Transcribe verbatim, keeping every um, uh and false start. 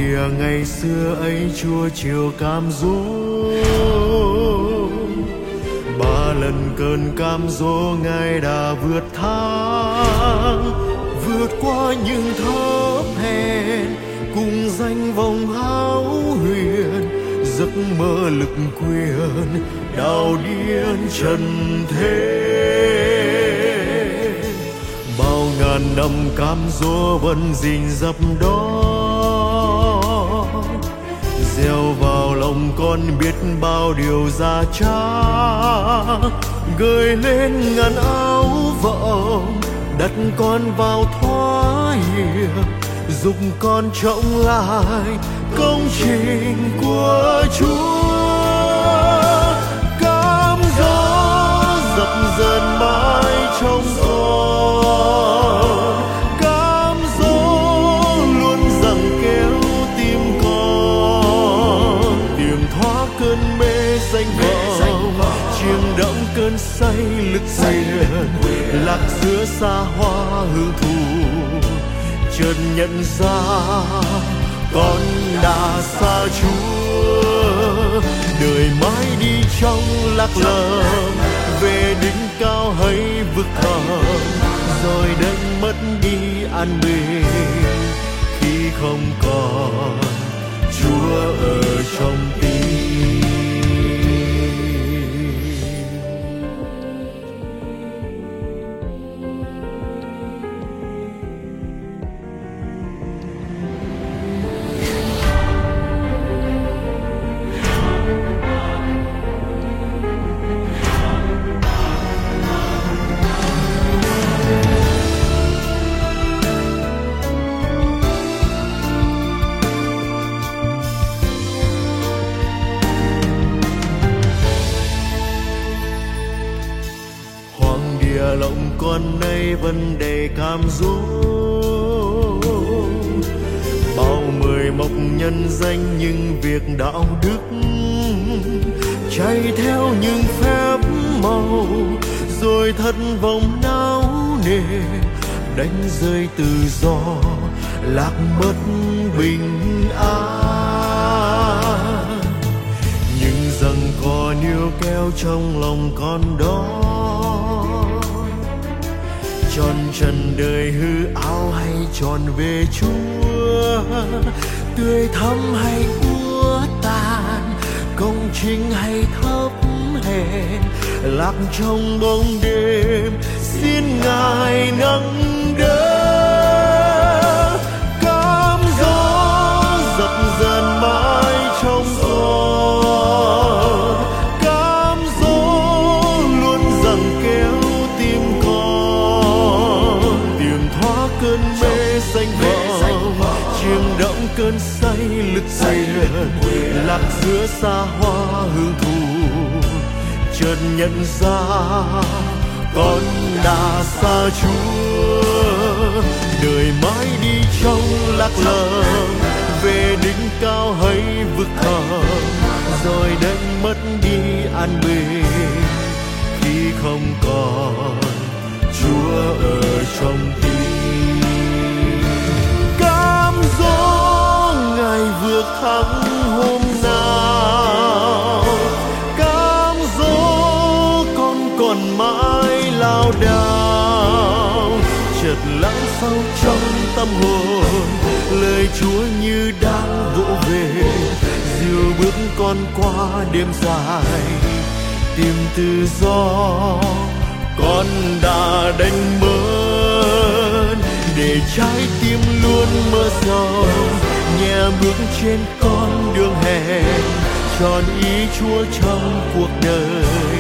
địa ngày xưa ấy Chúa chiều cam dỗ, ba lần cơn cam dỗ Ngài đã vượt thang, vượt qua những thấp hèn cùng danh vọng hão huyền, giấc mơ lực quyền đảo điên trần thế. Bao ngàn năm cam dỗ vẫn rình rập đó, gieo vào lòng con biết bao điều già cha, gợi lên ngàn áo vọng đặt con vào thóa hiệp, giúp con trọng lại công trình của Chúa. Cam dỗ dập dờn mãi trong con, cam dỗ luôn rằng kéo tim con, tìm thoát cơn mê danh vọng, chiêm đẫm cơn say lực quyền, lạc giữa xa hoa hưởng thụ, chợt nhận ra con đã xa Chúa. Đời mãi đi trong lạc lầm, về đỉnh cao hay vực thẳm, rồi đánh mất đi an bình khi không còn Chúa ở trong tim. Lòng con nay vẫn đầy cam dỗ, bao mười mộc nhân danh nhưng việc đạo đức chạy theo những phép màu, rồi thất vọng não nề đánh rơi tự do, lạc mất bình an. Nhưng rằng có níu kéo trong lòng con đó, tròn trần đời hư áo hay tròn về Chúa, tươi thắm hay úa tàn, công chính hay thấp hèn, lạc trong bóng đêm xin Ngài nắng đỡ. Cam dỗ dập dờn mãi trong con, cam dỗ luôn rằng kéo tim con, tìm thoát cơn mê danh vọng, chiêm đẫm cơn say lực quyền, lạc giữa xa hoa hưởng thụ, chợt nhận ra con đã xa Chúa. Đời mãi đi trong lạc lầm, về đỉnh cao hay vực thẳm, rồi đánh mất đi an bình khi không còn Chúa ở trong tim. Cam dỗ Ngài vượt thắng hôm nào, cam dỗ con còn mãi lao đao, chợt lắng sâu trong tâm hồn, lời Chúa như đang vỗ về, dìu bước con qua đêm dài tìm tự do. Con đã đánh mất để trái tim luôn mơ rộng, nhẹ bước trên con đường hẹn, tròn ý Chúa trong cuộc đời